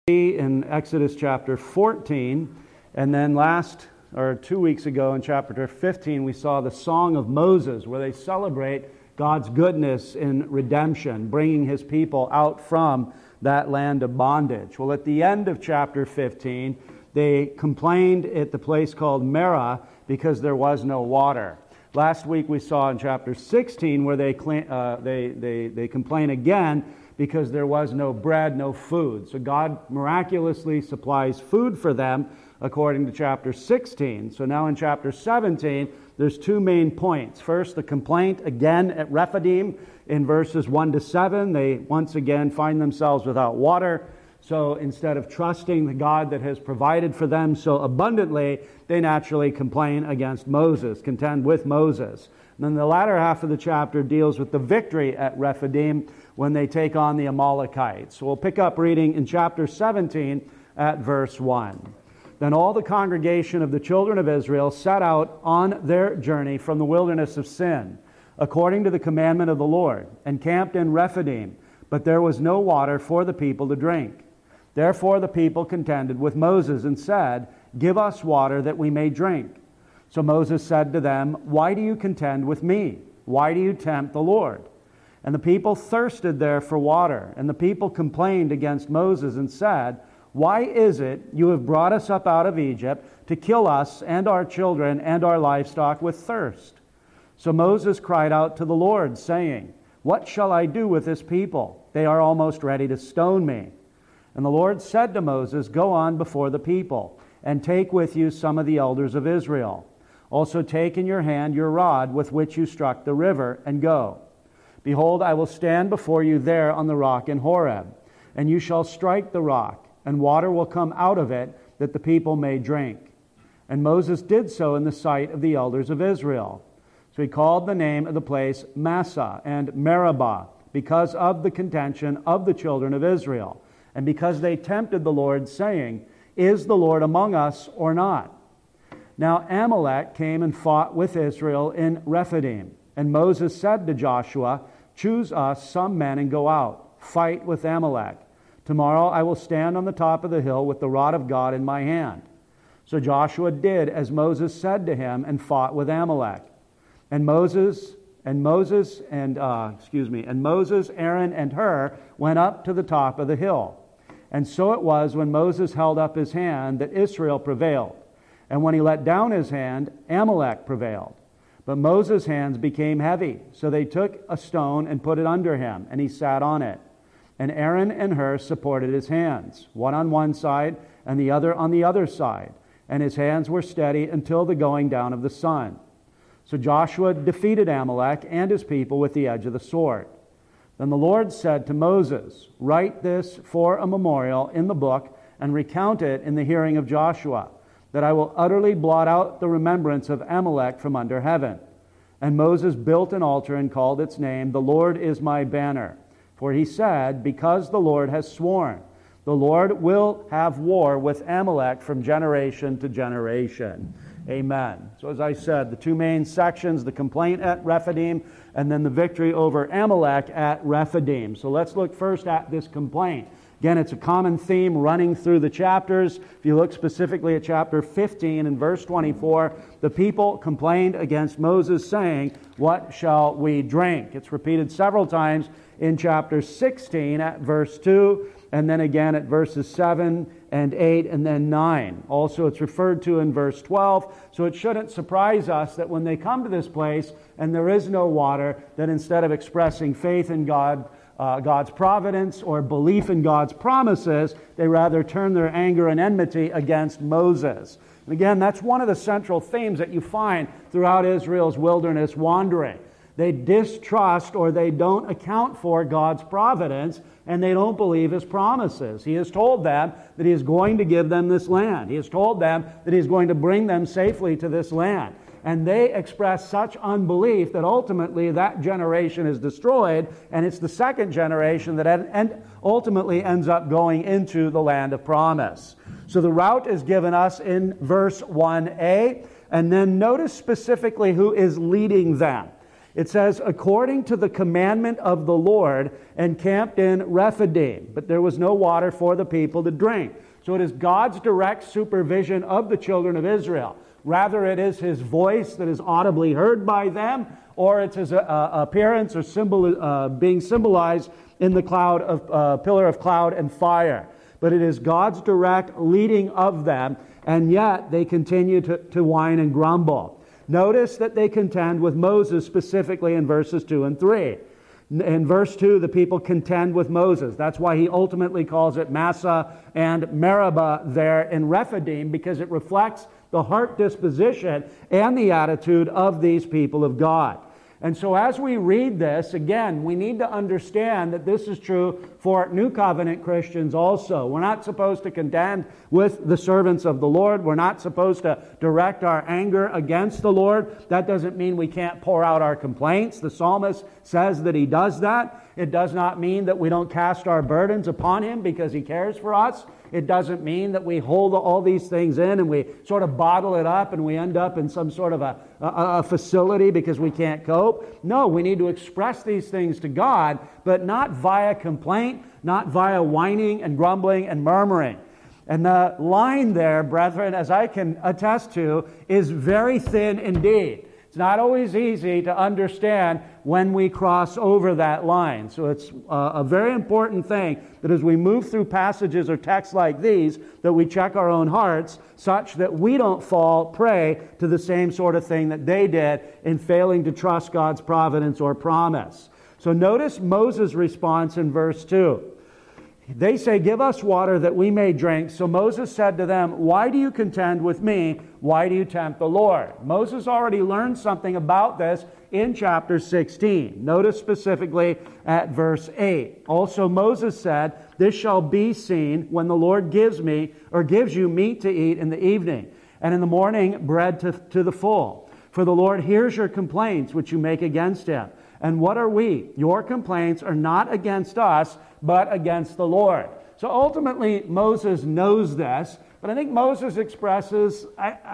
In Exodus chapter 14, and then 2 weeks ago in chapter 15, we saw the Song of Moses, where they celebrate God's goodness in redemption, bringing His people out from that land of bondage. Well, at the end of chapter 15, they complained at the place called Merah because there was no water. Last week we saw in chapter 16 where they complain again because there was no bread, no food. So God miraculously supplies food for them according to chapter 16. So now in chapter 17, there's two main points. First, the complaint again at Rephidim in verses 1 to 7. They once again find themselves without water. So instead of trusting the God that has provided for them so abundantly, they naturally complain against Moses, contend with Moses. And then the latter half of the chapter deals with the victory at Rephidim when they take on the Amalekites. So we'll pick up reading in chapter 17 at verse 1. Then all the congregation of the children of Israel set out on their journey from the wilderness of Sin, according to the commandment of the Lord, and camped in Rephidim, but there was no water for the people to drink. Therefore the people contended with Moses and said, "Give us water that we may drink." So Moses said to them, "Why do you contend with me? Why do you tempt the Lord?" And the people thirsted there for water, and the people complained against Moses and said, "Why is it you have brought us up out of Egypt to kill us and our children and our livestock with thirst?" So Moses cried out to the Lord, saying, "What shall I do with this people? They are almost ready to stone me." And the Lord said to Moses, "Go on before the people, and take with you some of the elders of Israel. Also take in your hand your rod with which you struck the river, and go. Behold, I will stand before you there on the rock in Horeb, and you shall strike the rock, and water will come out of it, that the people may drink." And Moses did so in the sight of the elders of Israel. So he called the name of the place Massah and Meribah, because of the contention of the children of Israel, and because they tempted the Lord, saying, "Is the Lord among us or not?" Now Amalek came and fought with Israel in Rephidim. And Moses said to Joshua, "Choose us some men and go out, fight with Amalek. Tomorrow I will stand on the top of the hill with the rod of God in my hand." So Joshua did as Moses said to him and fought with Amalek. And Moses, Aaron, and Hur went up to the top of the hill. And so it was when Moses held up his hand that Israel prevailed. And when he let down his hand, Amalek prevailed. But Moses' hands became heavy, so they took a stone and put it under him, and he sat on it. And Aaron and Hur supported his hands, one on one side and the other on the other side. And his hands were steady until the going down of the sun. So Joshua defeated Amalek and his people with the edge of the sword. Then the Lord said to Moses, "Write this for a memorial in the book and recount it in the hearing of Joshua, that I will utterly blot out the remembrance of Amalek from under heaven." And Moses built an altar and called its name, "The Lord is my banner." For he said, "Because the Lord has sworn, the Lord will have war with Amalek from generation to generation." Amen. So as I said, the two main sections, the complaint at Rephidim and then the victory over Amalek at Rephidim. So let's look first at this complaint. Again, it's a common theme running through the chapters. If you look specifically at chapter 15 and verse 24, the people complained against Moses, saying, "What shall we drink?" It's repeated several times in chapter 16 at verse 2, and then again at verses 7 and 8 and then 9. Also, it's referred to in verse 12, so it shouldn't surprise us that when they come to this place and there is no water, that instead of expressing faith in God's providence or belief in God's promises, they rather turn their anger and enmity against Moses. And again, that's one of the central themes that you find throughout Israel's wilderness wandering. They distrust or they don't account for God's providence, and they don't believe His promises. He has told them that He is going to give them this land. He has told them that He is going to bring them safely to this land. And they express such unbelief that ultimately that generation is destroyed, and it's the second generation that ultimately ends up going into the land of promise. So the route is given us in verse 1a, and then notice specifically who is leading them. It says, according to the commandment of the Lord, encamped in Rephidim. But there was no water for the people to drink. So it is God's direct supervision of the children of Israel. Rather, it is His voice that is audibly heard by them, or it's His appearance or being symbolized in the pillar of cloud and fire. But it is God's direct leading of them, and yet they continue to whine and grumble. Notice that they contend with Moses specifically in verses 2 and 3. In verse 2, the people contend with Moses. That's why he ultimately calls it Massah and Meribah there in Rephidim, because it reflects the heart disposition and the attitude of these people of God. And so as we read this, again, we need to understand that this is true for New Covenant Christians also. We're not supposed to contend with the servants of the Lord. We're not supposed to direct our anger against the Lord. That doesn't mean we can't pour out our complaints. The psalmist says that he does that. It does not mean that we don't cast our burdens upon Him because He cares for us. It doesn't mean that we hold all these things in and we sort of bottle it up and we end up in some sort of a facility because we can't cope. No, we need to express these things to God, but not via complaint, not via whining and grumbling and murmuring. And the line there, brethren, as I can attest to, is very thin indeed. It's not always easy to understand when we cross over that line. So it's a very important thing that as we move through passages or texts like these, that we check our own hearts such that we don't fall prey to the same sort of thing that they did in failing to trust God's providence or promise. So notice Moses' response in verse 2. They say, give us water that we may drink. So Moses said to them, why do you contend with me? Why do you tempt the Lord? Moses already learned something about this in chapter 16. Notice specifically at verse 8. Also Moses said, this shall be seen when the Lord gives you meat to eat in the evening, and in the morning bread to the full. For the Lord hears your complaints which you make against Him. And what are we? Your complaints are not against us, but against the Lord. So ultimately, Moses knows this, but I think Moses expresses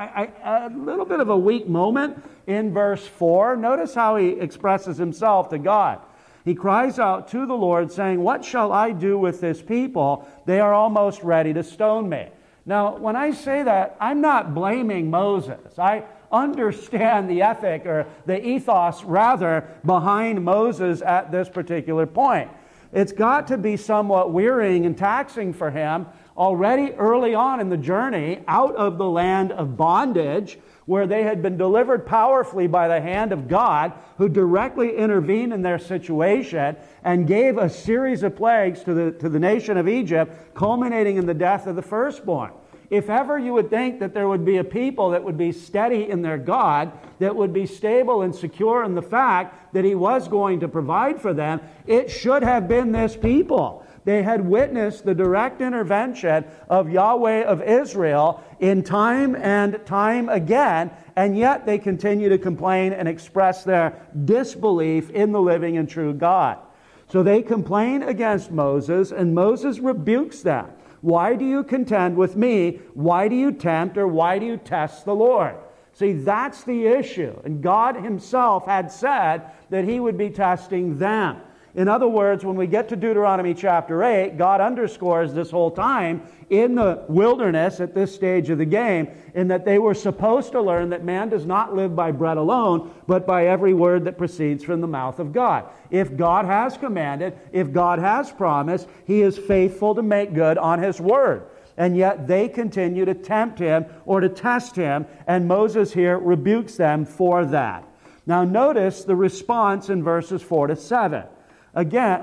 a little bit of a weak moment in verse 4. Notice how he expresses himself to God. He cries out to the Lord, saying, what shall I do with this people? They are almost ready to stone me. Now, when I say that, I'm not blaming Moses. I understand the ethic, or the ethos rather, behind Moses at this particular point. It's got to be somewhat wearying and taxing for him already early on in the journey out of the land of bondage, where they had been delivered powerfully by the hand of God, who directly intervened in their situation and gave a series of plagues to the nation of Egypt, culminating in the death of the firstborn. If ever you would think that there would be a people that would be steady in their God, that would be stable and secure in the fact that He was going to provide for them, it should have been this people. They had witnessed the direct intervention of Yahweh of Israel in time and time again, and yet they continue to complain and express their disbelief in the living and true God. So they complain against Moses, and Moses rebukes them. Why do you contend with me? Why do you tempt, or why do you test the Lord? See, that's the issue. And God Himself had said that He would be testing them. In other words, when we get to Deuteronomy chapter 8, God underscores this whole time in the wilderness at this stage of the game, in that they were supposed to learn that man does not live by bread alone, but by every word that proceeds from the mouth of God. If God has commanded, if God has promised, He is faithful to make good on His word. And yet they continue to tempt Him or to test Him, and Moses here rebukes them for that. Now notice the response in verses 4 to 7. Again,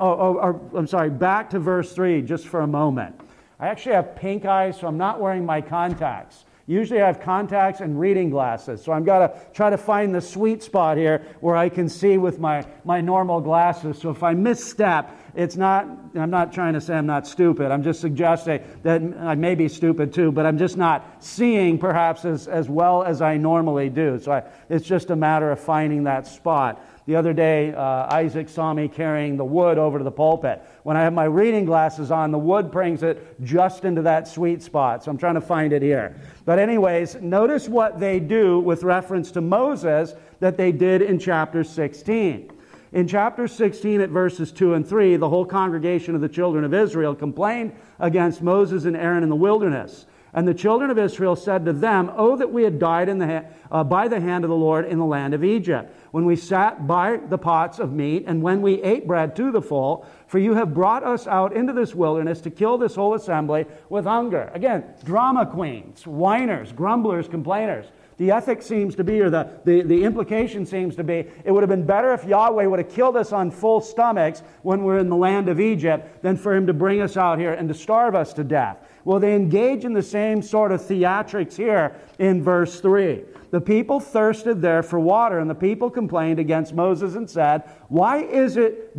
back to verse 3 just for a moment. I actually have pink eyes, so I'm not wearing my contacts. Usually I have contacts and reading glasses, so I've got to try to find the sweet spot here where I can see with my normal glasses. So if I misstep, I'm not trying to say I'm not stupid. I'm just suggesting that I may be stupid too, but I'm just not seeing perhaps as well as I normally do. So it's just a matter of finding that spot. The other day, Isaac saw me carrying the wood over to the pulpit. When I have my reading glasses on, the wood brings it just into that sweet spot. So I'm trying to find it here. But anyways, notice what they do with reference to Moses that they did in chapter 16. In chapter 16 at verses 2 and 3, the whole congregation of the children of Israel complained against Moses and Aaron in the wilderness. And the children of Israel said to them, "Oh, that we had died by the hand of the Lord in the land of Egypt, when we sat by the pots of meat, and when we ate bread to the full, for you have brought us out into this wilderness to kill this whole assembly with hunger." Again, drama queens, whiners, grumblers, complainers. The ethic seems to be, or the implication seems to be, it would have been better if Yahweh would have killed us on full stomachs when we're in the land of Egypt than for Him to bring us out here and to starve us to death. Well, they engage in the same sort of theatrics here in verse 3. The people thirsted there for water, and the people complained against Moses and said, why is it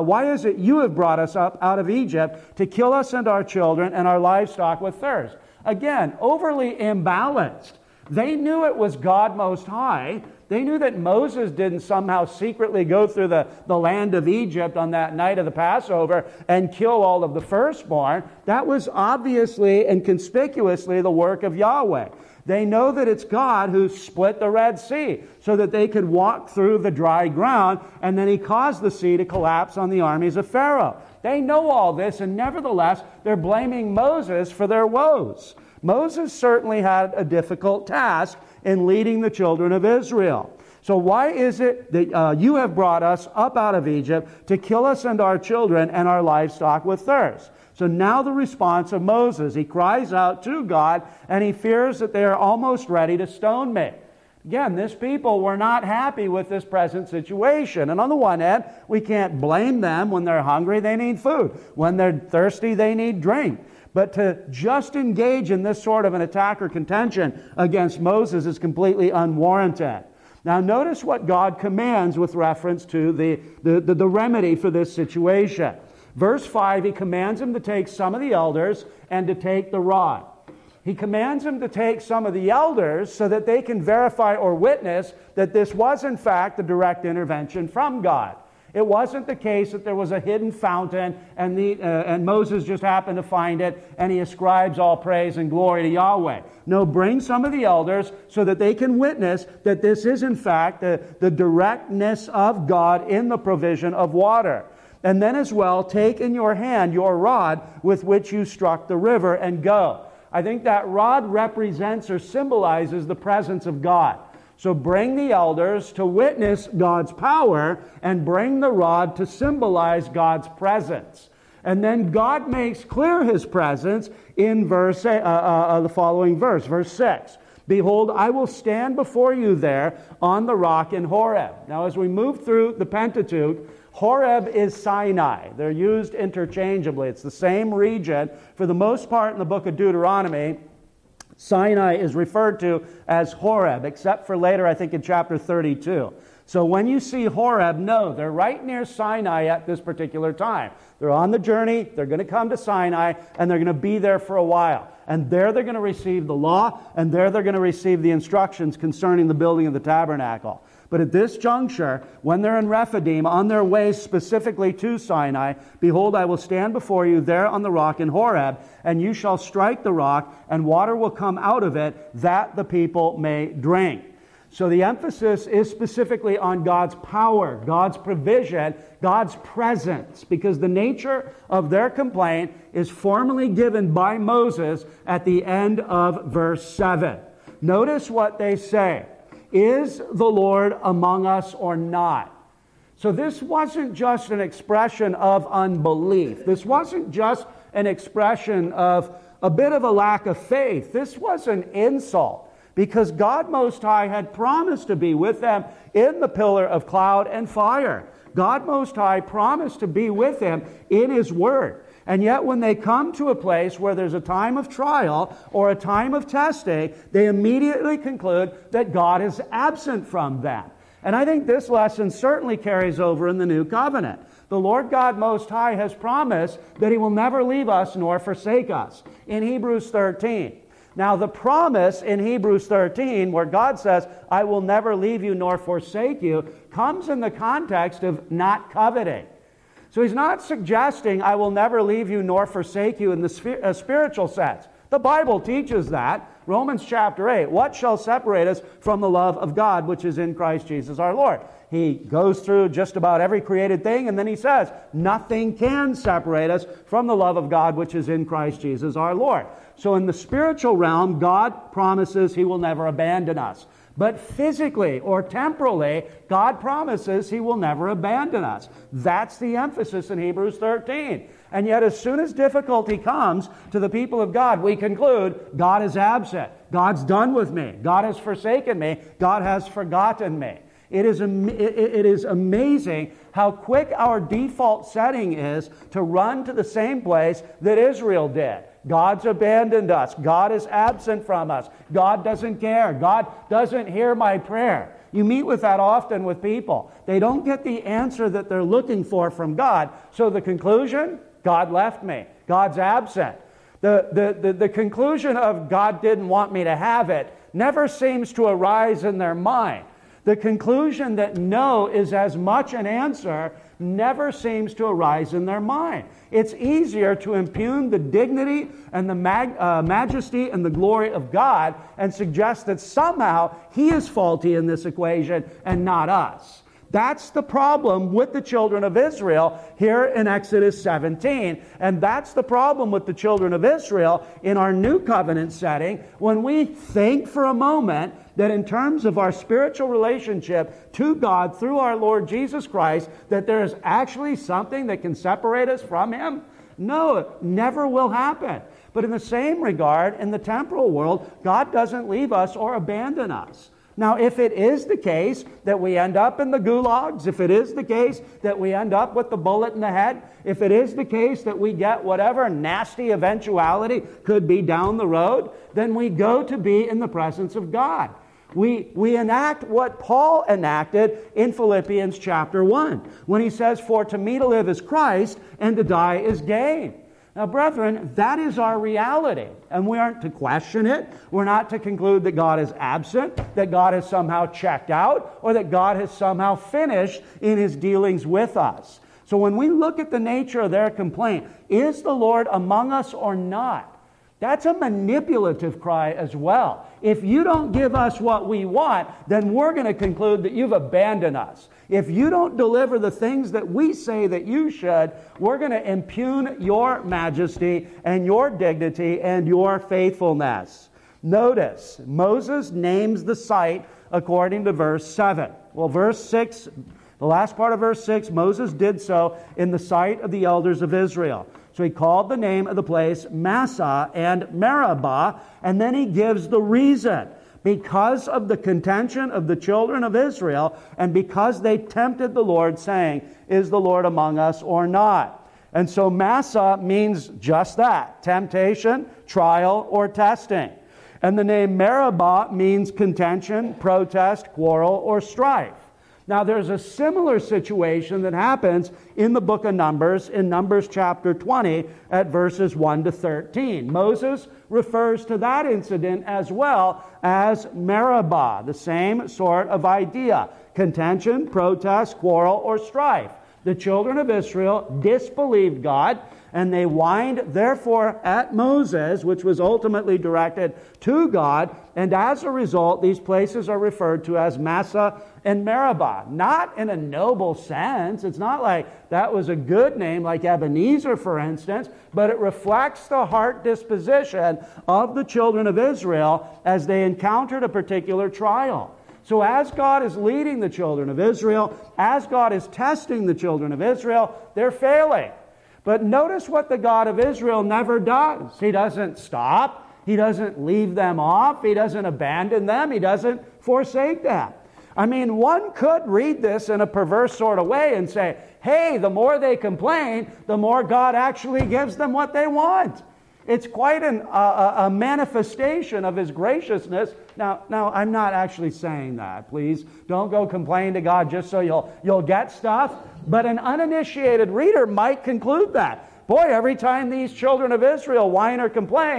you have brought us up out of Egypt to kill us and our children and our livestock with thirst? Again, overly imbalanced. They knew it was God Most High. They knew that Moses didn't somehow secretly go through the land of Egypt on that night of the Passover and kill all of the firstborn. That was obviously and conspicuously the work of Yahweh. They know that it's God who split the Red Sea so that they could walk through the dry ground, and then He caused the sea to collapse on the armies of Pharaoh. They know all this, and nevertheless, they're blaming Moses for their woes. Moses certainly had a difficult task in leading the children of Israel. So why is it that you have brought us up out of Egypt to kill us and our children and our livestock with thirst? So now the response of Moses. He cries out to God, and he fears that they are almost ready to stone me. Again, this people were not happy with this present situation. And on the one hand, we can't blame them. When they're hungry, they need food. When they're thirsty, they need drink. But to just engage in this sort of an attack or contention against Moses is completely unwarranted. Now notice what God commands with reference to the remedy for this situation. Verse 5, He commands him to take some of the elders and to take the rod. He commands him to take some of the elders so that they can verify or witness that this was in fact a direct intervention from God. It wasn't the case that there was a hidden fountain and Moses just happened to find it and he ascribes all praise and glory to Yahweh. No, bring some of the elders so that they can witness that this is in fact the directness of God in the provision of water. And then as well, take in your hand your rod with which you struck the river and go. I think that rod represents or symbolizes the presence of God. So bring the elders to witness God's power and bring the rod to symbolize God's presence. And then God makes clear His presence in the following verse, verse 6. Behold, I will stand before you there on the rock in Horeb. Now as we move through the Pentateuch, Horeb is Sinai. They're used interchangeably. It's the same region. For the most part in the book of Deuteronomy, Sinai is referred to as Horeb, except for later, I think, in chapter 32. So when you see Horeb, no, they're right near Sinai at this particular time. They're on the journey, they're going to come to Sinai, and they're going to be there for a while. And there they're going to receive the law, and there they're going to receive the instructions concerning the building of the tabernacle. But at this juncture, when they're in Rephidim, on their way specifically to Sinai, behold, I will stand before you there on the rock in Horeb, and you shall strike the rock, and water will come out of it, that the people may drink. So the emphasis is specifically on God's power, God's provision, God's presence, because the nature of their complaint is formally given by Moses at the end of verse 7. Notice what they say. Is the Lord among us or not? So this wasn't just an expression of unbelief. This wasn't just an expression of a bit of a lack of faith. This was an insult, because God Most High had promised to be with them in the pillar of cloud and fire. God Most High promised to be with them in His Word. And yet when they come to a place where there's a time of trial or a time of testing, they immediately conclude that God is absent from them. And I think this lesson certainly carries over in the New Covenant. The Lord God Most High has promised that He will never leave us nor forsake us. In Hebrews 13, Now, the promise in Hebrews 13, where God says, I will never leave you nor forsake you, comes in the context of not coveting. So he's not suggesting, I will never leave you nor forsake you in the spiritual sense. The Bible teaches that. Romans chapter 8, what shall separate us from the love of God, which is in Christ Jesus our Lord? He goes through just about every created thing, and then he says, nothing can separate us from the love of God, which is in Christ Jesus our Lord. So in the spiritual realm, God promises He will never abandon us. But physically or temporally, God promises He will never abandon us. That's the emphasis in Hebrews 13. And yet as soon as difficulty comes to the people of God, we conclude, God is absent. God's done with me. God has forsaken me. God has forgotten me. It is amazing how quick our default setting is to run to the same place that Israel did. God's abandoned us. God is absent from us. God doesn't care. God doesn't hear my prayer. You meet with that often with people. They don't get the answer that they're looking for from God. So the conclusion, God left me. God's absent. The conclusion of God didn't want me to have it never seems to arise in their mind. The conclusion that no is as much an answer never seems to arise in their mind. It's easier to impugn the dignity and the majesty and the glory of God and suggest that somehow He is faulty in this equation and not us. That's the problem with the children of Israel here in Exodus 17. And that's the problem with the children of Israel in our new covenant setting when we think for a moment that in terms of our spiritual relationship to God through our Lord Jesus Christ, that there is actually something that can separate us from Him. No, it never will happen. But in the same regard, in the temporal world, God doesn't leave us or abandon us. Now, if it is the case that we end up in the gulags, if it is the case that we end up with the bullet in the head, if it is the case that we get whatever nasty eventuality could be down the road, then we go to be in the presence of God. We enact what Paul enacted in Philippians chapter 1, when he says, for to me to live is Christ, and to die is gain. Now, brethren, that is our reality, and we aren't to question it. We're not to conclude that God is absent, that God has somehow checked out, or that God has somehow finished in His dealings with us. So when we look at the nature of their complaint, is the Lord among us or not? That's a manipulative cry as well. If you don't give us what we want, then we're going to conclude that you've abandoned us. If you don't deliver the things that we say that you should, we're going to impugn your majesty and your dignity and your faithfulness. Notice, Moses names the site according to verse 7. Well, verse 6, the last part of verse 6, Moses did so in the sight of the elders of Israel. So he called the name of the place Massah and Meribah, and then he gives the reason. Because of the contention of the children of Israel, and because they tempted the Lord, saying, is the Lord among us or not? And so Massah means just that, temptation, trial, or testing. And the name Meribah means contention, protest, quarrel, or strife. Now, there's a similar situation that happens in the book of Numbers, in Numbers chapter 20, at verses 1 to 13. Moses refers to that incident as well as Meribah, the same sort of idea. Contention, protest, quarrel, or strife. The children of Israel disbelieved God, and they whined, therefore, at Moses, which was ultimately directed to God, and as a result, these places are referred to as Massah and Meribah. Not in a noble sense. It's not like that was a good name, like Ebenezer, for instance, but it reflects the heart disposition of the children of Israel as they encountered a particular trial. So as God is leading the children of Israel, as God is testing the children of Israel, they're failing. But notice what the God of Israel never does. He doesn't stop. He doesn't leave them off. He doesn't abandon them. He doesn't forsake them. I mean, one could read this in a perverse sort of way and say, hey, the more they complain, the more God actually gives them what they want. It's quite a manifestation of His graciousness. Now, I'm not actually saying that. Please don't go complain to God just so you'll get stuff. But an uninitiated reader might conclude that. Boy, every time these children of Israel whine or complain,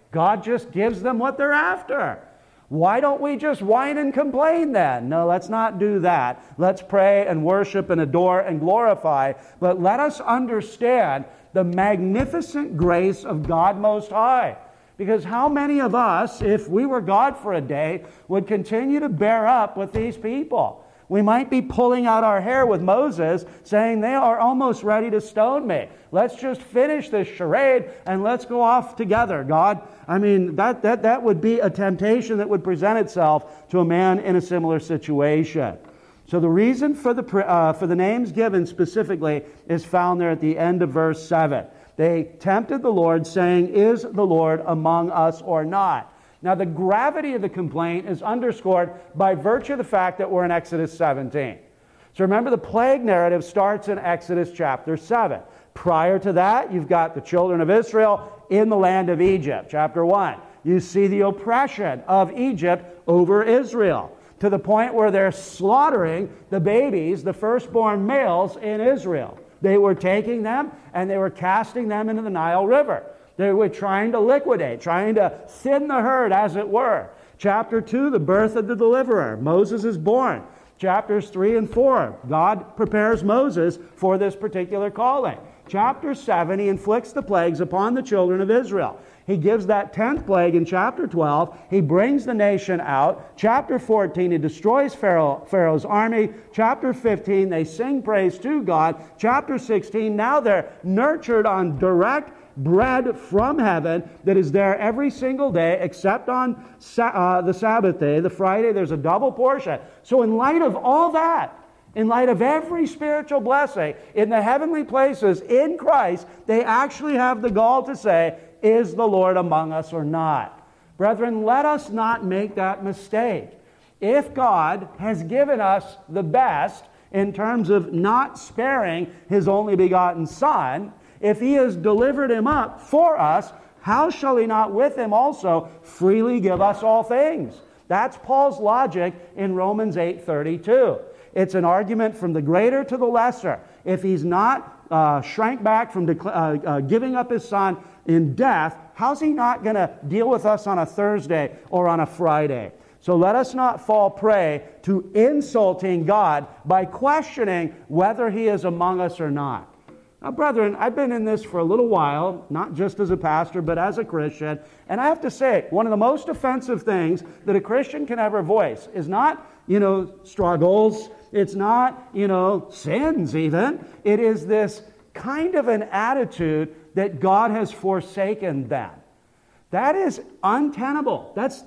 God just gives them what they're after. Why don't we just whine and complain then? No, let's not do that. Let's pray and worship and adore and glorify. But let us understand the magnificent grace of God Most High. Because how many of us, if we were God for a day, would continue to bear up with these people? We might be pulling out our hair with Moses, saying they are almost ready to stone me. Let's just finish this charade and let's go off together, God. I mean, that would be a temptation that would present itself to a man in a similar situation. So the reason for the names given specifically is found there at the end of verse 7. They tempted the Lord, saying, "Is the Lord among us or not?" Now, the gravity of the complaint is underscored by virtue of the fact that we're in Exodus 17. So remember, the plague narrative starts in Exodus chapter 7. Prior to that, you've got the children of Israel in the land of Egypt, chapter 1. You see the oppression of Egypt over Israel, to the point where they're slaughtering the babies, the firstborn males in Israel. They were taking them and they were casting them into the Nile River. They were trying to liquidate, trying to thin the herd, as it were. Chapter 2, the birth of the deliverer. Moses is born. Chapters 3 and 4, God prepares Moses for this particular calling. Chapter 7, he inflicts the plagues upon the children of Israel. He gives that 10th plague in chapter 12. He brings the nation out. Chapter 14, he destroys Pharaoh's army. Chapter 15, they sing praise to God. Chapter 16, now they're nurtured on direct bread from heaven that is there every single day except on the Sabbath day. The Friday, there's a double portion. So in light of all that, in light of every spiritual blessing in the heavenly places in Christ, they actually have the gall to say, "Is the Lord among us or not?" Brethren, let us not make that mistake. If God has given us the best in terms of not sparing His only begotten Son, if He has delivered Him up for us, how shall He not with Him also freely give us all things? That's Paul's logic in Romans 8:32. It's an argument from the greater to the lesser. If He's not shrank back from giving up His Son in death, how's He not going to deal with us on a Thursday or on a Friday? So let us not fall prey to insulting God by questioning whether He is among us or not. Now, brethren, I've been in this for a little while, not just as a pastor, but as a Christian. And I have to say, one of the most offensive things that a Christian can ever voice is not, struggles. It's not, sins even. It is this kind of an attitude that God has forsaken them. That is untenable. That's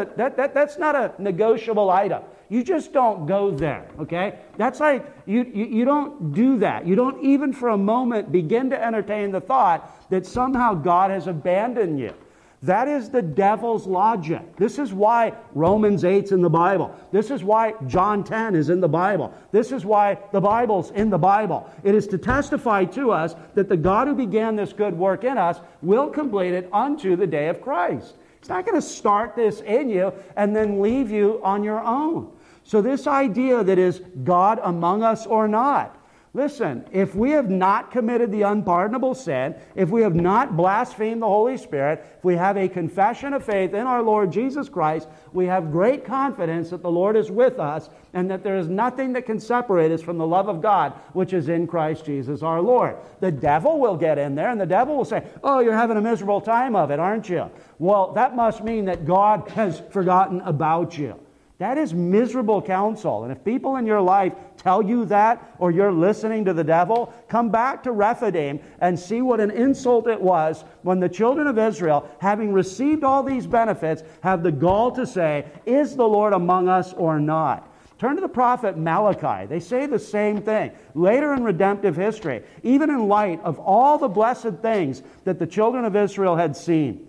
not a negotiable item. You just don't go there, okay? That's like, you don't do that. You don't even for a moment begin to entertain the thought that somehow God has abandoned you. That is the devil's logic. This is why Romans 8's in the Bible. This is why John 10 is in the Bible. This is why the Bible's in the Bible. It is to testify to us that the God who began this good work in us will complete it unto the day of Christ. He's not going to start this in you and then leave you on your own. So this idea that is God among us or not, listen, if we have not committed the unpardonable sin, if we have not blasphemed the Holy Spirit, if we have a confession of faith in our Lord Jesus Christ, we have great confidence that the Lord is with us and that there is nothing that can separate us from the love of God, which is in Christ Jesus our Lord. The devil will get in there and the devil will say, "Oh, you're having a miserable time of it, aren't you?" Well, that must mean that God has forgotten about you. That is miserable counsel. And if people in your life tell you that, or you're listening to the devil, come back to Rephidim and see what an insult it was when the children of Israel, having received all these benefits, have the gall to say, "Is the Lord among us or not?" Turn to the prophet Malachi. They say the same thing. Later in redemptive history, even in light of all the blessed things that the children of Israel had seen.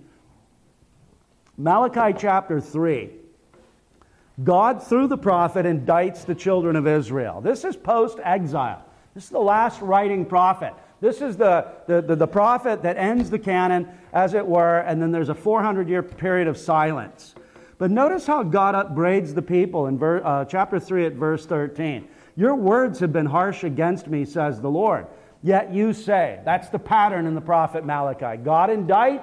Malachi chapter 3. God, through the prophet, indicts the children of Israel. This is post-exile. This is the last writing prophet. This is the prophet that ends the canon, as it were, and then there's a 400-year period of silence. But notice how God upbraids the people in chapter 3 at verse 13. "Your words have been harsh against me, says the Lord. Yet you say," that's the pattern in the prophet Malachi. God indicts,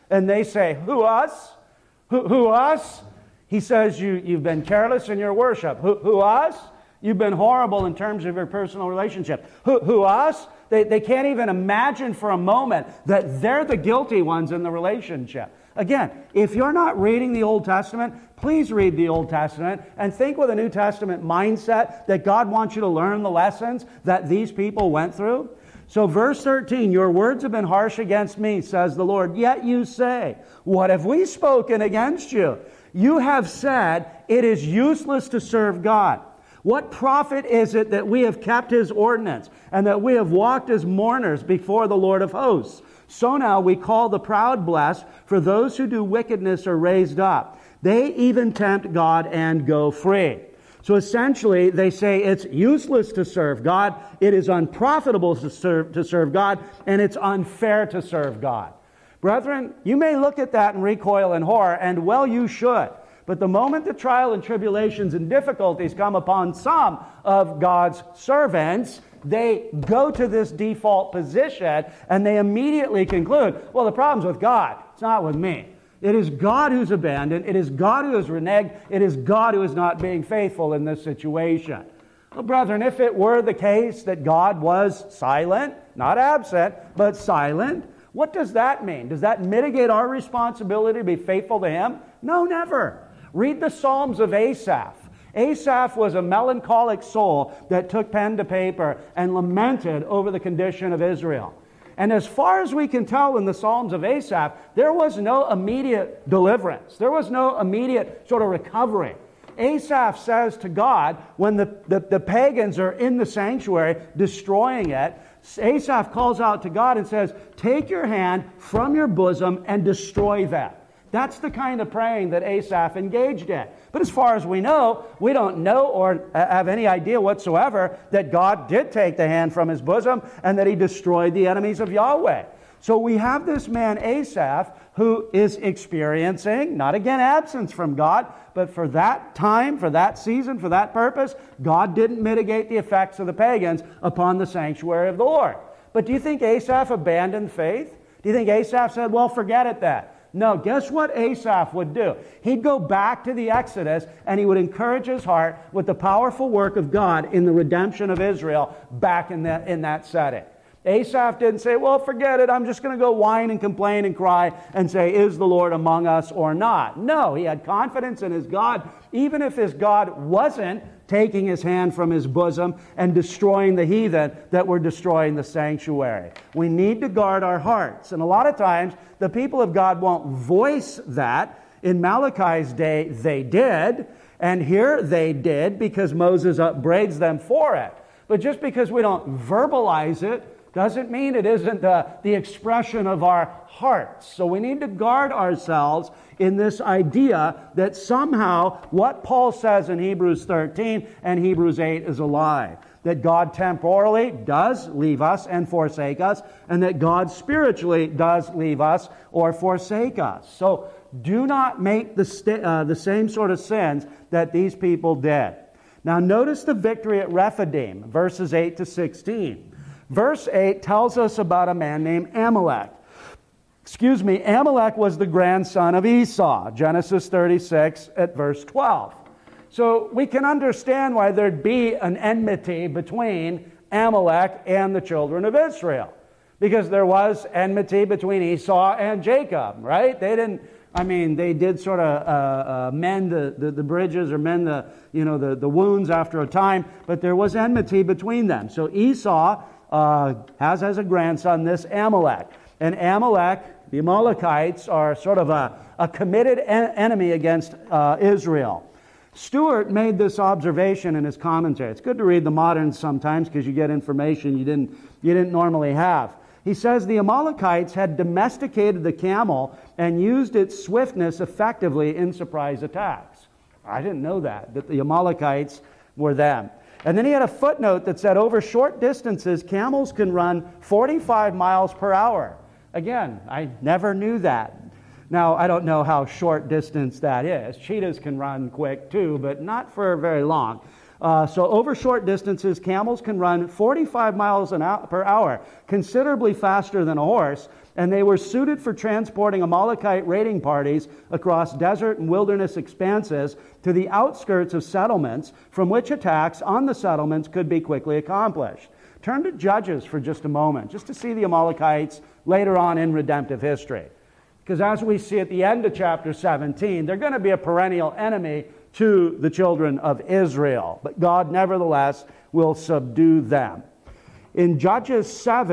And they say, who, us? Who, us? He says, you've been careless in your worship. Who, us? You've been horrible in terms of your personal relationship. Who, us? They can't even imagine for a moment that they're the guilty ones in the relationship. Again, if you're not reading the Old Testament, please read the Old Testament and think with a New Testament mindset that God wants you to learn the lessons that these people went through. So verse 13, your words have been harsh against me, says the Lord. Yet you say, what have we spoken against you? You have said, it is useless to serve God. What profit is it that we have kept His ordinance and that we have walked as mourners before the Lord of hosts? So now we call the proud blessed, for those who do wickedness are raised up. They even tempt God and go free. So essentially, they say it's useless to serve God, it is unprofitable to serve God, and it's unfair to serve God. Brethren, you may look at that and recoil in horror, and well, you should. But the moment the trial and tribulations and difficulties come upon some of God's servants, they go to this default position and they immediately conclude, well, the problem's with God. It's not with me. It is God who's abandoned. It is God who has reneged. It is God who is not being faithful in this situation. Well, brethren, if it were the case that God was silent, not absent, but silent, what does that mean? Does that mitigate our responsibility to be faithful to Him? No, never. Read the Psalms of Asaph. Asaph was a melancholic soul that took pen to paper and lamented over the condition of Israel. And as far as we can tell in the Psalms of Asaph, there was no immediate deliverance. There was no immediate sort of recovery. Asaph says to God, when the pagans are in the sanctuary destroying it, Asaph calls out to God and says, take your hand from your bosom and destroy them. That's the kind of praying that Asaph engaged in. But as far as we don't know or have any idea whatsoever that God did take the hand from his bosom and that he destroyed the enemies of Yahweh. So we have this man Asaph who is experiencing, not again absence from God, but for that time, for that season, for that purpose, God didn't mitigate the effects of the pagans upon the sanctuary of the Lord. But do you think Asaph abandoned faith? Do you think Asaph said, well, forget it then? No, guess what Asaph would do? He'd go back to the Exodus and he would encourage his heart with the powerful work of God in the redemption of Israel back in that setting. Asaph didn't say, well, forget it, I'm just going to go whine and complain and cry and say, is the Lord among us or not? No, he had confidence in his God, even if his God wasn't taking his hand from his bosom and destroying the heathen that were destroying the sanctuary. We need to guard our hearts. And a lot of times, the people of God won't voice that. In Malachi's day, they did. And here they did because Moses upbraids them for it. But just because we don't verbalize it doesn't mean it isn't the expression of our hearts. So we need to guard ourselves in this idea that somehow what Paul says in Hebrews 13 and Hebrews 8 is a lie. That God temporally does leave us and forsake us, and that God spiritually does leave us or forsake us. So do not make the same sort of sins that these people did. Now notice the victory at Rephidim, verses 8 to 16. Verse 8 tells us about a man named Amalek. Amalek was the grandson of Esau, Genesis 36 at verse 12. So we can understand why there'd be an enmity between Amalek and the children of Israel. Because there was enmity between Esau and Jacob, right? They did sort of mend the bridges or mend the wounds after a time, but there was enmity between them. So Esau has as a grandson this Amalek. And Amalek, the Amalekites, are sort of a committed enemy against Israel. Stewart made this observation in his commentary. It's good to read the moderns sometimes because you get information you didn't normally have. He says the Amalekites had domesticated the camel and used its swiftness effectively in surprise attacks. I didn't know that the Amalekites were them. And then he had a footnote that said over short distances, camels can run 45 miles per hour. Again, I never knew that. Now, I don't know how short distance that is. Cheetahs can run quick too, but not for very long. So over short distances, camels can run 45 miles per hour, considerably faster than a horse, and they were suited for transporting Amalekite raiding parties across desert and wilderness expanses to the outskirts of settlements, from which attacks on the settlements could be quickly accomplished. Turn to Judges for just a moment, just to see the Amalekites later on in redemptive history. Because as we see at the end of chapter 17, they're going to be a perennial enemy to the children of Israel. But God nevertheless will subdue them. In Judges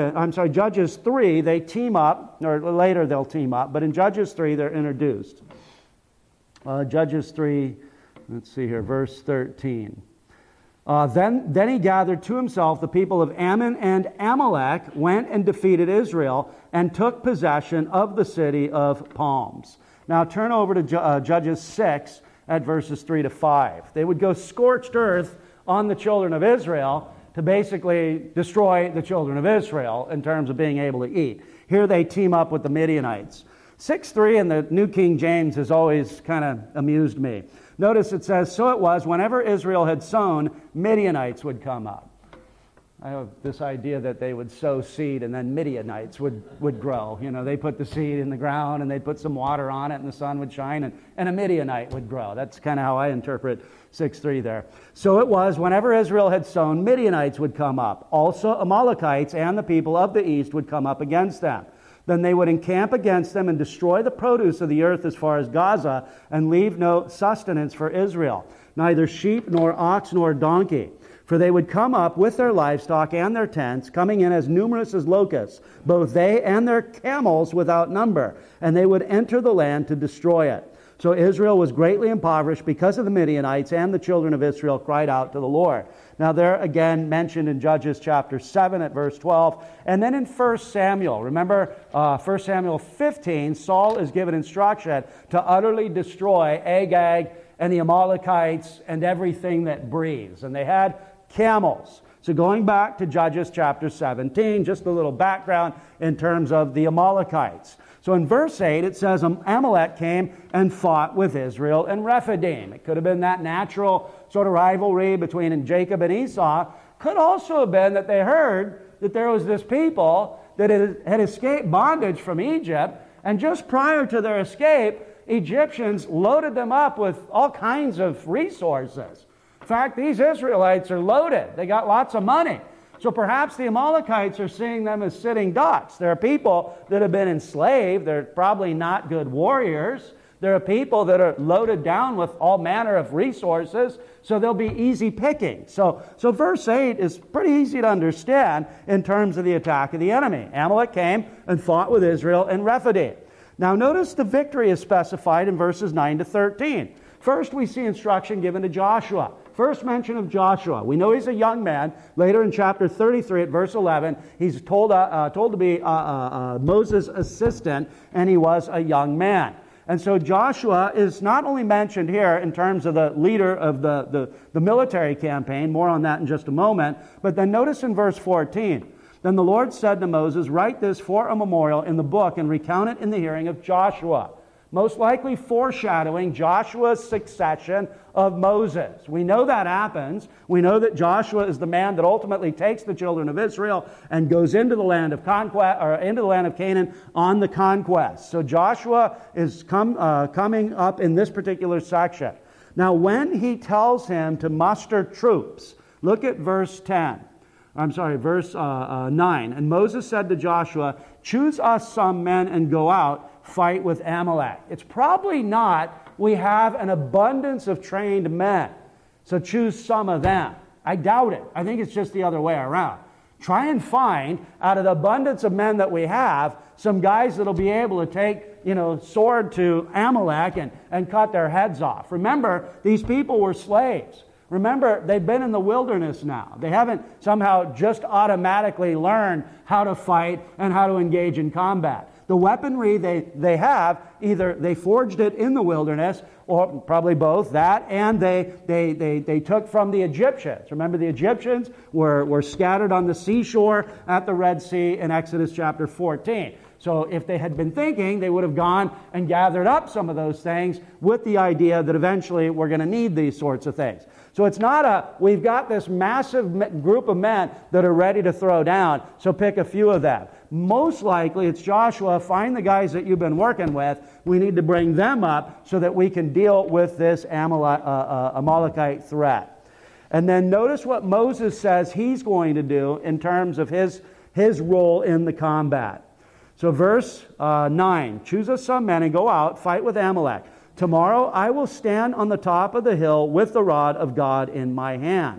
3, they team up, or later they'll team up, but in Judges 3 they're introduced. Judges 3, let's see here, verse 13. Then he gathered to himself the people of Ammon and Amalek, went and defeated Israel, and took possession of the city of palms. Now turn over to Judges 6 at verses 3 to 5. They would go scorched earth on the children of Israel to basically destroy the children of Israel in terms of being able to eat. Here they team up with the Midianites. 6:3 in the New King James has always kind of amused me. Notice it says, "So it was, whenever Israel had sown, Midianites would come up." I have this idea that they would sow seed and then Midianites would grow. You know, they put the seed in the ground and they'd put some water on it and the sun would shine and a Midianite would grow. That's kind of how I interpret 6:3 there. "So it was, whenever Israel had sown, Midianites would come up. Also Amalekites and the people of the east would come up against them. Then they would encamp against them and destroy the produce of the earth as far as Gaza and leave no sustenance for Israel, neither sheep nor ox nor donkey. For they would come up with their livestock and their tents, coming in as numerous as locusts, both they and their camels without number, and they would enter the land to destroy it. So Israel was greatly impoverished because of the Midianites, and the children of Israel cried out to the Lord." Now they're again mentioned in Judges chapter 7 at verse 12. And then in 1 Samuel, remember 1 Samuel 15, Saul is given instruction to utterly destroy Agag and the Amalekites and everything that breathes. And they had camels. So going back to Judges chapter 17, just a little background in terms of the Amalekites. So in verse 8 it says Amalek came and fought with Israel and Rephidim. It could have been that natural sort of rivalry between Jacob and Esau. Could also have been that they heard that there was this people that had escaped bondage from Egypt, and just prior to their escape, Egyptians loaded them up with all kinds of resources. In fact, these Israelites are loaded. They got lots of money. So perhaps the Amalekites are seeing them as sitting ducks. There are people that have been enslaved. They're probably not good warriors. There are people that are loaded down with all manner of resources, so they'll be easy picking. So verse 8 is pretty easy to understand in terms of the attack of the enemy. Amalek came and fought with Israel and Rephidim. Now notice the victory is specified in verses 9 to 13. First, we see instruction given to Joshua. First mention of Joshua. We know he's a young man. Later in chapter 33 at verse 11, he's told to be Moses' assistant, and he was a young man. And so Joshua is not only mentioned here in terms of the leader of the military campaign, more on that in just a moment, but then notice in verse 14, "Then the Lord said to Moses, write this for a memorial in the book and recount it in the hearing of Joshua." Most likely foreshadowing Joshua's succession of Moses. We know that happens. We know that Joshua is the man that ultimately takes the children of Israel and goes into the land of conquest, or into the land of Canaan on the conquest. So Joshua is coming up in this particular section. Now, when he tells him to muster troops, look at verse 9. "And Moses said to Joshua, choose us some men and go out, fight with Amalek." It's probably not, we have an abundance of trained men, so choose some of them. I doubt it. I think it's just the other way around. Try and find, out of the abundance of men that we have, some guys that'll be able to take, sword to Amalek and cut their heads off. Remember, these people were slaves. Remember, they've been in the wilderness now. They haven't somehow just automatically learned how to fight and how to engage in combat. The weaponry they have, either they forged it in the wilderness, or probably both, that, and they took from the Egyptians. Remember, the Egyptians were scattered on the seashore at the Red Sea in Exodus chapter 14. So if they had been thinking, they would have gone and gathered up some of those things with the idea that eventually we're going to need these sorts of things. So it's not we've got this massive group of men that are ready to throw down, so pick a few of them. Most likely it's Joshua, find the guys that you've been working with. We need to bring them up so that we can deal with this Amalekite threat. And then notice what Moses says he's going to do in terms of his role in the combat. So verse 9, choose us some men and go out, fight with Amalek. Tomorrow I will stand on the top of the hill with the rod of God in my hand.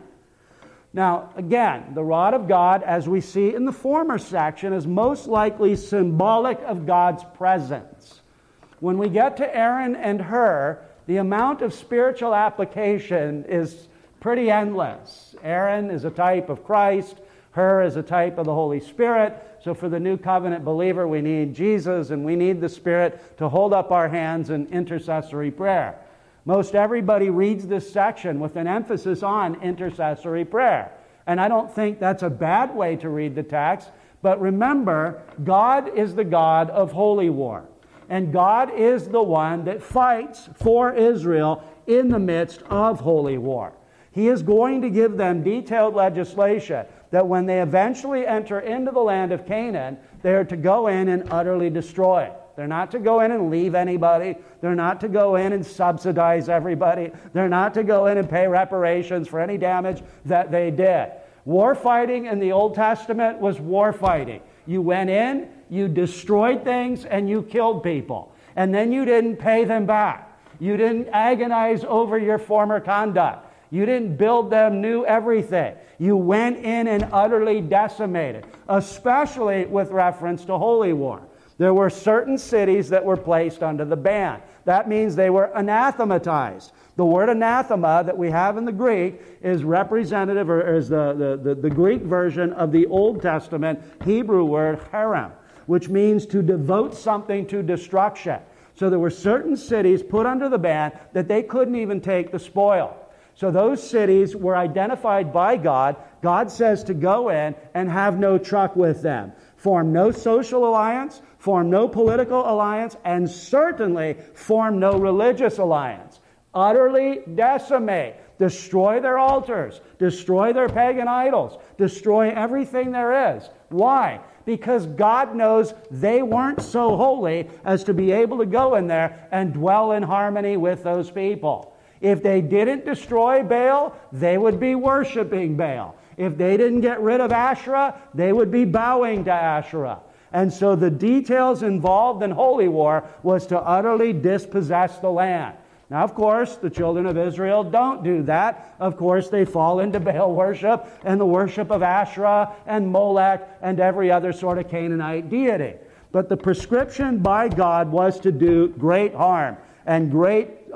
Now, again, the rod of God, as we see in the former section, is most likely symbolic of God's presence. When we get to Aaron and Hur, the amount of spiritual application is pretty endless. Aaron is a type of Christ. Hur is a type of the Holy Spirit. So for the new covenant believer, we need Jesus and we need the Spirit to hold up our hands in intercessory prayer. Most everybody reads this section with an emphasis on intercessory prayer. And I don't think that's a bad way to read the text. But remember, God is the God of holy war. And God is the one that fights for Israel in the midst of holy war. He is going to give them detailed legislation that when they eventually enter into the land of Canaan, they are to go in and utterly destroy it. They're not to go in and leave anybody. They're not to go in and subsidize everybody. They're not to go in and pay reparations for any damage that they did. War fighting in the Old Testament was war fighting. You went in, you destroyed things, and you killed people. And then you didn't pay them back. You didn't agonize over your former conduct. You didn't build them new everything. You went in and utterly decimated, especially with reference to holy war. There were certain cities that were placed under the ban. That means they were anathematized. The word anathema that we have in the Greek is representative, or is the Greek version of the Old Testament Hebrew word herem, which means to devote something to destruction. So there were certain cities put under the ban that they couldn't even take the spoil. So those cities were identified by God. God says to go in and have no truck with them. Form no social alliance, form no political alliance, and certainly form no religious alliance. Utterly decimate. Destroy their altars. Destroy their pagan idols. Destroy everything there is. Why? Because God knows they weren't so holy as to be able to go in there and dwell in harmony with those people. If they didn't destroy Baal, they would be worshiping Baal. If they didn't get rid of Asherah, they would be bowing to Asherah. And so the details involved in holy war was to utterly dispossess the land. Now, of course, the children of Israel don't do that. Of course, they fall into Baal worship and the worship of Asherah and Molech and every other sort of Canaanite deity. But the prescription by God was to do great harm and great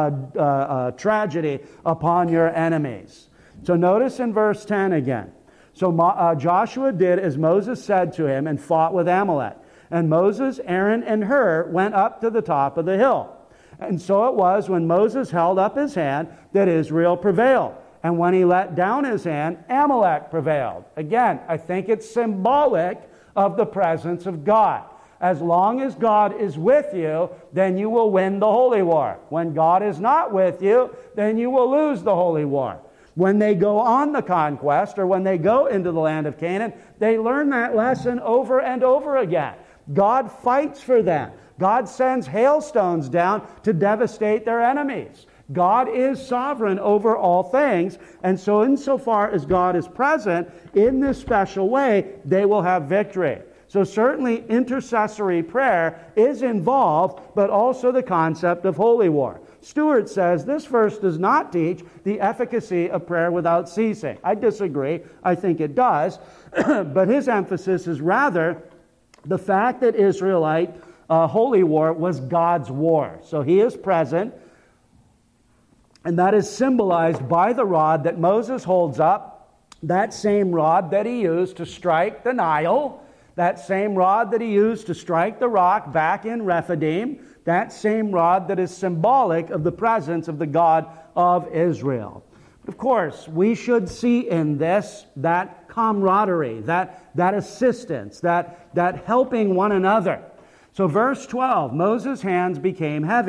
tragedy upon your enemies. So notice in verse 10 again. So Joshua did as Moses said to him and fought with Amalek. And Moses, Aaron, and Hur went up to the top of the hill. And so it was when Moses held up his hand that Israel prevailed. And when he let down his hand, Amalek prevailed. Again, I think it's symbolic of the presence of God. As long as God is with you, then you will win the holy war. When God is not with you, then you will lose the holy war. When they go on the conquest, or when they go into the land of Canaan, they learn that lesson over and over again. God fights for them. God sends hailstones down to devastate their enemies. God is sovereign over all things, and so insofar as God is present in this special way, they will have victory. So certainly intercessory prayer is involved, but also the concept of holy war. Stewart says this verse does not teach the efficacy of prayer without ceasing. I disagree. I think it does. But his emphasis is rather the fact that Israelite holy war was God's war. So he is present, and that is symbolized by the rod that Moses holds up, that same rod that he used to strike the Nile, that same rod that he used to strike the rock back in Rephidim, that same rod that is symbolic of the presence of the God of Israel. But of course, we should see in this that camaraderie, that assistance, that helping one another. So verse 12, Moses' hands became heavy.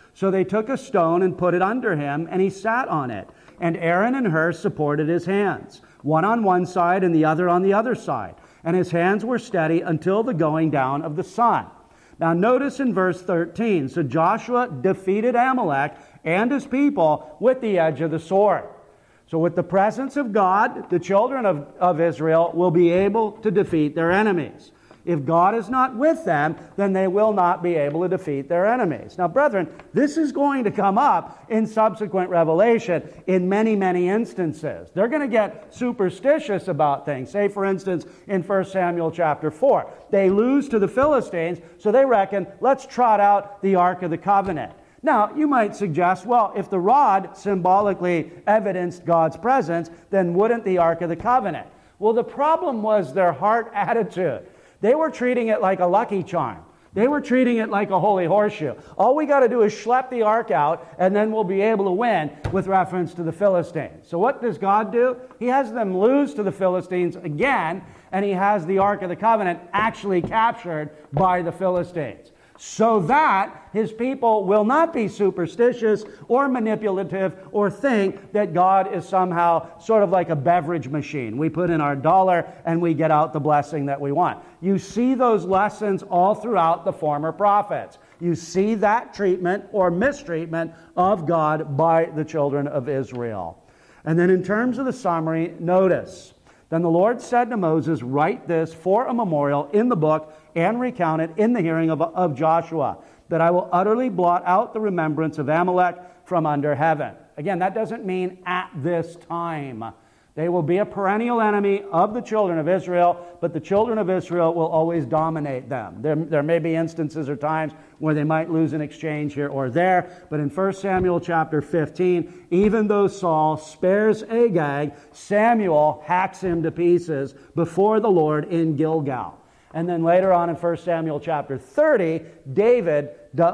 So they took a stone and put it under him, and he sat on it. And Aaron and Hur supported his hands, one on one side and the other on the other side. And his hands were steady until the going down of the sun. Now notice in verse 13, so Joshua defeated Amalek and his people with the edge of the sword. So with the presence of God, the children of Israel will be able to defeat their enemies. If God is not with them, then they will not be able to defeat their enemies. Now, brethren, this is going to come up in subsequent revelation in many, many instances. They're going to get superstitious about things. Say, for instance, in 1 Samuel chapter 4. They lose to the Philistines, so they reckon, let's trot out the Ark of the Covenant. Now, you might suggest, well, if the rod symbolically evidenced God's presence, then wouldn't the Ark of the Covenant? Well, the problem was their heart attitude. They were treating it like a lucky charm. They were treating it like a holy horseshoe. All we got to do is schlep the ark out, and then we'll be able to win with reference to the Philistines. So what does God do? He has them lose to the Philistines again, and he has the Ark of the Covenant actually captured by the Philistines, so that his people will not be superstitious or manipulative or think that God is somehow sort of like a beverage machine. We put in our dollar and we get out the blessing that we want. You see those lessons all throughout the former prophets. You see that treatment or mistreatment of God by the children of Israel. And then in terms of the summary, notice, then the Lord said to Moses, write this for a memorial in the book and recount it in the hearing of Joshua, that I will utterly blot out the remembrance of Amalek from under heaven. Again, that doesn't mean at this time. They will be a perennial enemy of the children of Israel, but the children of Israel will always dominate them. There may be instances or times where they might lose an exchange here or there, but in 1 Samuel chapter 15, even though Saul spares Agag, Samuel hacks him to pieces before the Lord in Gilgal. And then later on in 1 Samuel chapter 30, David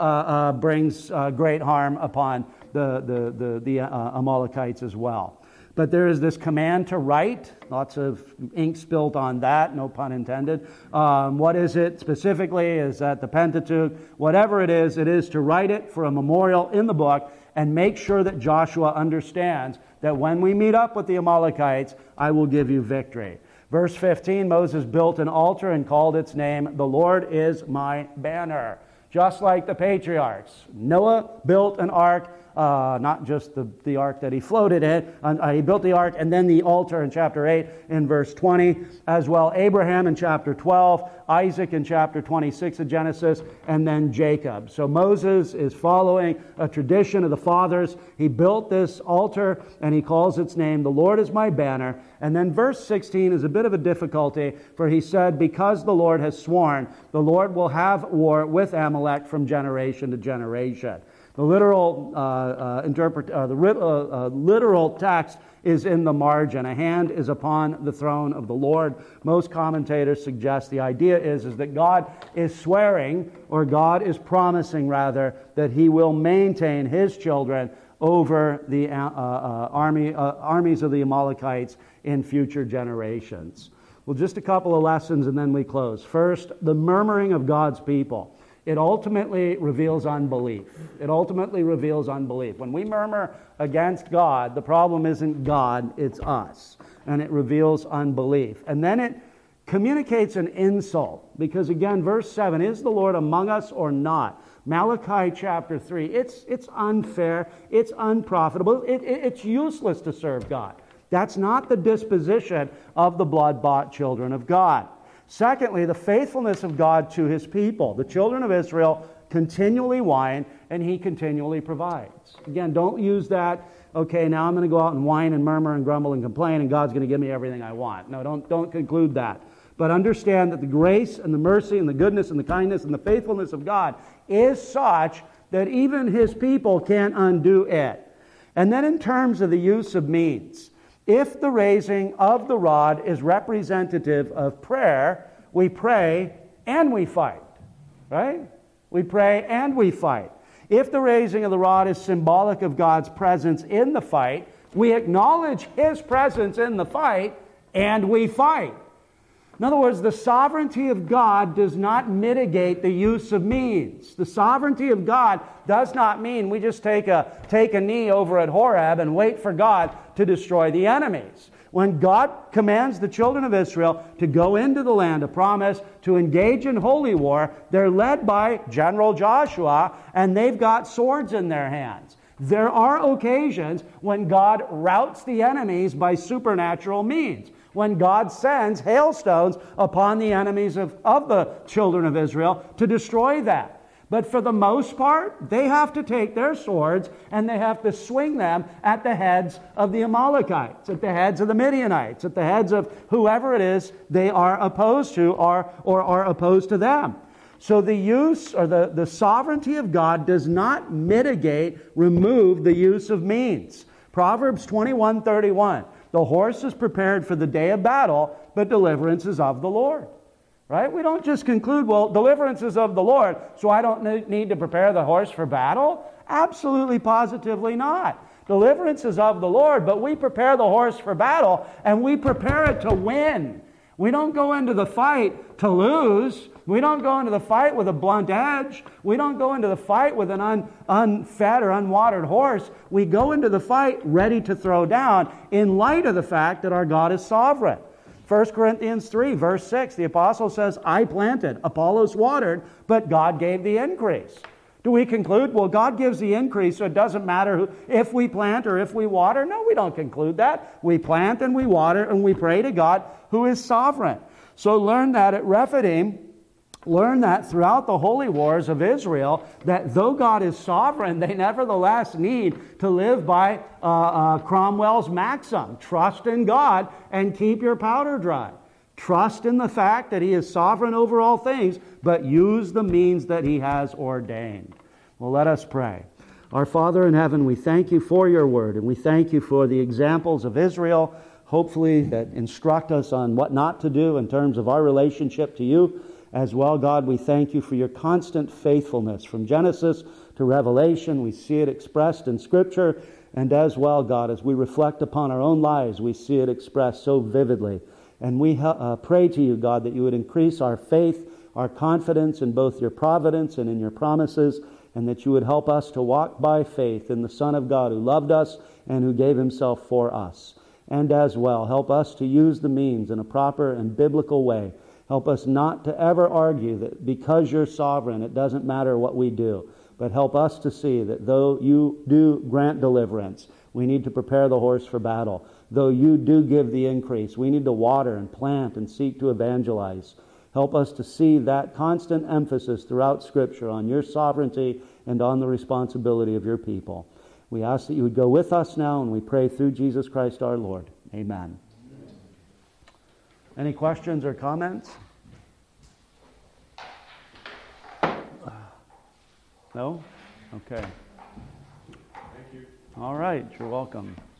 brings great harm upon the Amalekites as well. But there is this command to write. Lots of ink spilt on that, no pun intended. What is it specifically? Is that the Pentateuch? Whatever it is to write it for a memorial in the book and make sure that Joshua understands that when we meet up with the Amalekites, I will give you victory. Verse 15, Moses built an altar and called its name, "The Lord is my banner." Just like the patriarchs. Noah built an ark, not just the ark that he floated in. He built the ark and then the altar in chapter 8 in verse 20. As well, Abraham in chapter 12, Isaac in chapter 26 of Genesis, and then Jacob. So Moses is following a tradition of the fathers. He built this altar and he calls its name, "The Lord is my banner." And then verse 16 is a bit of a difficulty, for he said, "Because the Lord has sworn, the Lord will have war with Amalek from generation to generation." The literal literal text is in the margin. A hand is upon the throne of the Lord. Most commentators suggest the idea is that God is swearing, or God is promising rather, that he will maintain his children over the armies of the Amalekites in future generations. Well, just a couple of lessons and then we close. First, the murmuring of God's people. It ultimately reveals unbelief. It ultimately reveals unbelief. When we murmur against God, the problem isn't God, it's us. And it reveals unbelief. And then it communicates an insult. Because again, verse 7, is the Lord among us or not? Malachi chapter 3, it's unfair, it's unprofitable, it's useless to serve God. That's not the disposition of the blood-bought children of God. Secondly, the faithfulness of God to his people. The children of Israel continually whine, and he continually provides. Again, don't use that, okay, now I'm going to go out and whine and murmur and grumble and complain, and God's going to give me everything I want. No, don't conclude that. But understand that the grace and the mercy and the goodness and the kindness and the faithfulness of God is such that even his people can't undo it. And then in terms of the use of means, if the raising of the rod is representative of prayer, we pray and we fight, right? We pray and we fight. If the raising of the rod is symbolic of God's presence in the fight, we acknowledge his presence in the fight and we fight. In other words, the sovereignty of God does not mitigate the use of means. The sovereignty of God does not mean we just take a knee over at Horeb and wait for God to destroy the enemies. When God commands the children of Israel to go into the land of promise, to engage in holy war, they're led by General Joshua, and they've got swords in their hands. There are occasions when God routs the enemies by supernatural means, when God sends hailstones upon the enemies of the children of Israel to destroy them. But for the most part, they have to take their swords and they have to swing them at the heads of the Amalekites, at the heads of the Midianites, at the heads of whoever it is they are opposed to or are opposed to them. So the use or the sovereignty of God does not remove the use of means. Proverbs 21:31. The horse is prepared for the day of battle, but deliverance is of the Lord. Right? We don't just conclude, well, deliverance is of the Lord, so I don't need to prepare the horse for battle. Absolutely, positively not. Deliverance is of the Lord, but we prepare the horse for battle, and we prepare it to win. We don't go into the fight to lose. We don't go into the fight with a blunt edge. We don't go into the fight with an unfed or unwatered horse. We go into the fight ready to throw down in light of the fact that our God is sovereign. 1 Corinthians 3, verse 6, the apostle says, I planted, Apollos watered, but God gave the increase. Do we conclude, well, God gives the increase, so it doesn't matter if we plant or if we water? No, we don't conclude that. We plant and we water and we pray to God who is sovereign. So learn that at Rephidim. Learn that throughout the holy wars of Israel, that though God is sovereign, they nevertheless need to live by Cromwell's maxim. Trust in God and keep your powder dry. Trust in the fact that He is sovereign over all things, but use the means that He has ordained. Well, let us pray. Our Father in heaven, we thank You for Your word, and we thank You for the examples of Israel, hopefully that instruct us on what not to do in terms of our relationship to You. As well, God, we thank You for Your constant faithfulness. From Genesis to Revelation, we see it expressed in Scripture. And as well, God, as we reflect upon our own lives, we see it expressed so vividly. And we pray to You, God, that You would increase our faith, our confidence in both Your providence and in Your promises, and that You would help us to walk by faith in the Son of God who loved us and who gave Himself for us. And as well, help us to use the means in a proper and biblical way. Help us not to ever argue that because You're sovereign, it doesn't matter what we do. But help us to see that though You do grant deliverance, we need to prepare the horse for battle. Though You do give the increase, we need to water and plant and seek to evangelize. Help us to see that constant emphasis throughout Scripture on Your sovereignty and on the responsibility of Your people. We ask that You would go with us now, and we pray through Jesus Christ our Lord. Amen. Any questions or comments? No? Okay. Thank you. All right, you're welcome.